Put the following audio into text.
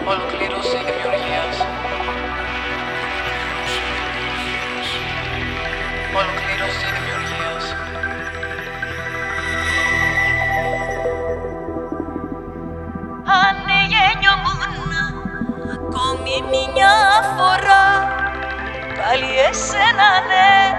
Ολοκλήρωση δημιουργίας. Ολοκλήρωση δημιουργίας. Αν γεννιόμουν ακόμη μια φορά, πάλι εσένα ναι.